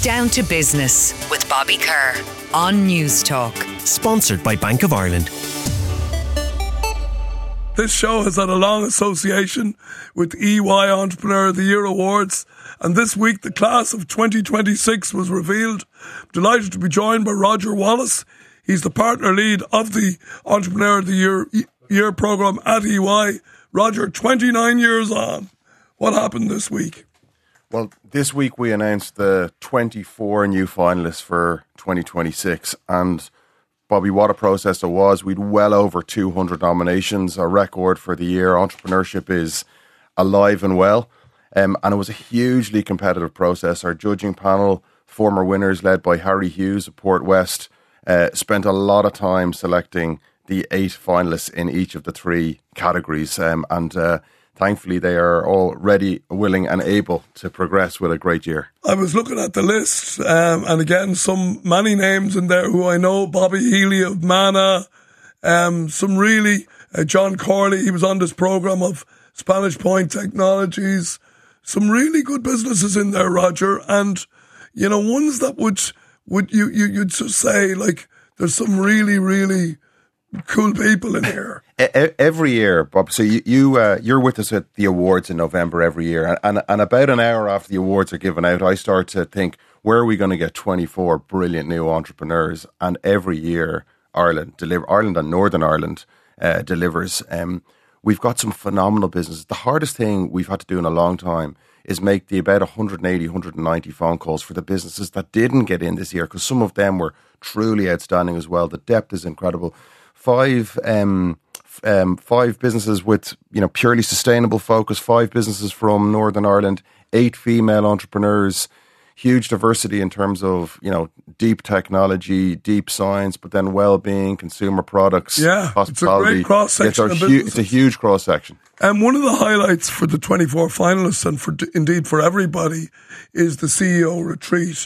Down to Business with Bobby Kerr on News Talk. Sponsored by Bank of Ireland. This show has had a long association with EY Entrepreneur of the Year Awards, and this week the class of 2026 was revealed. I'm delighted to be joined by Roger Wallace. He's the partner lead of the Entrepreneur of the Year programme at EY. Roger, 29 years on, what happened this week? Well, this week we announced the 24 new finalists for 2026, and Bobby, what a process it was. We'd well over 200 nominations, a record for the year. Entrepreneurship is alive and well, and it was a hugely competitive process. Our judging panel, former winners led by Harry Hughes of Port West, spent a lot of time selecting the 8 finalists in each of the 3 categories, and thankfully, they are all ready, willing and able to progress with a great year. I was looking at the list, and again, many names in there who I know. Bobby Healy of Mana, some really, John Corley, he was on this programme of Spanish Point Technologies. Some really good businesses in there, Roger, and, you know, ones that you'd just say, like, there's some really, really cool people in here. Every year, Bob. So you're with us at the awards in November every year, and about an hour after the awards are given out, I start to think, where are we going to get 24 brilliant new entrepreneurs? And every year, Ireland and Northern Ireland delivers. We've got some phenomenal businesses. The hardest thing we've had to do in a long time is make the about 180, 190 phone calls for the businesses that didn't get in this year, because some of them were truly outstanding as well. The depth is incredible. 5 businesses with, you know, purely sustainable focus, 5 businesses from Northern Ireland, 8 female entrepreneurs, huge diversity in terms of, you know, deep technology, deep science, but then well-being, consumer products, hospitality. It's a great cross-section of businesses. It's a huge cross-section. And one of the highlights for the 24 finalists, and indeed for everybody, is the CEO retreat.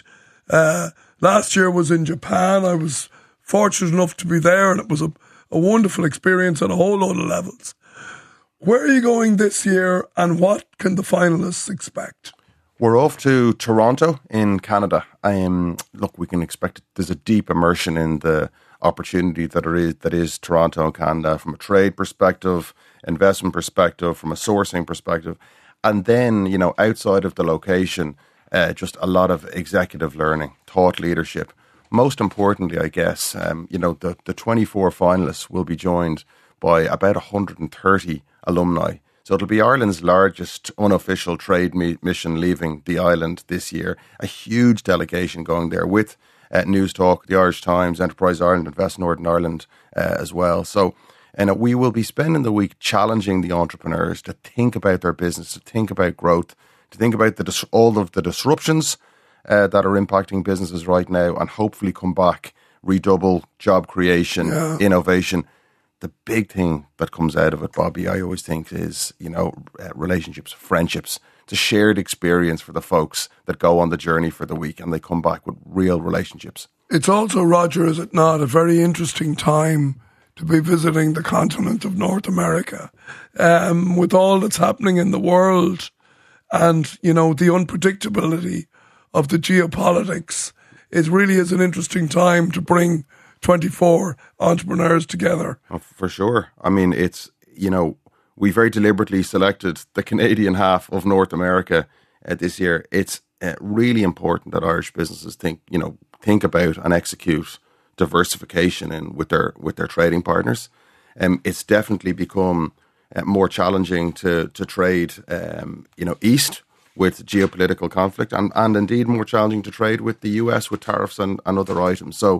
Last year was in Japan. I was fortunate enough to be there, and it was a wonderful experience on a whole load of levels. Where are you going this year, and what can the finalists expect? We're off to Toronto in Canada. Look, we can expect there's a deep immersion in the opportunity that is Toronto and Canada, from a trade perspective, investment perspective, from a sourcing perspective. And then, you know, outside of the location, just a lot of executive learning, thought leadership. Most importantly, I guess, you know, the 24 finalists will be joined by about 130 alumni. So it'll be Ireland's largest unofficial trade mission leaving the island this year. A huge delegation going there with News Talk, the Irish Times, Enterprise Ireland, Invest Northern Ireland as well. So we will be spending the week challenging the entrepreneurs to think about their business, to think about growth, to think about all of the disruptions that are impacting businesses right now, and hopefully come back, redouble job creation, innovation. The big thing that comes out of it, Bobby, I always think is, you know, relationships, friendships. It's a shared experience for the folks that go on the journey for the week, and they come back with real relationships. It's also, Roger, is it not, a very interesting time to be visiting the continent of North America, with all that's happening in the world, and, you know, the unpredictability of the geopolitics. It really is an interesting time to bring 24 entrepreneurs together. Oh, for sure. I mean, it's, you know, we very deliberately selected the Canadian half of North America this year. It's really important that Irish businesses think about and execute diversification with their trading partners. It's definitely become more challenging to trade, east with geopolitical conflict, and indeed more challenging to trade with the US with tariffs and other items. So,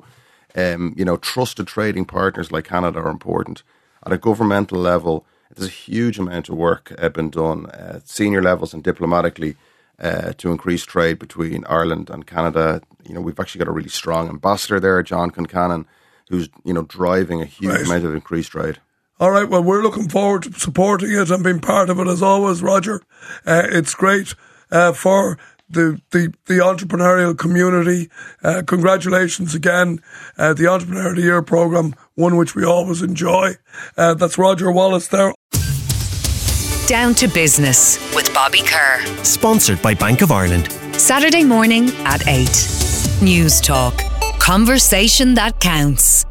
trusted trading partners like Canada are important. At a governmental level, there's a huge amount of work been done at senior levels and diplomatically to increase trade between Ireland and Canada. You know, we've actually got a really strong ambassador there, John Concannon, who's, driving a huge amount of increased trade. All right, well, we're looking forward to supporting it and being part of it as always, Roger. It's great for the entrepreneurial community. Congratulations again. The Entrepreneur of the Year programme, one which we always enjoy. That's Roger Wallace there. Down to Business with Bobby Kerr. Sponsored by Bank of Ireland. Saturday morning at 8. News Talk. Conversation that counts.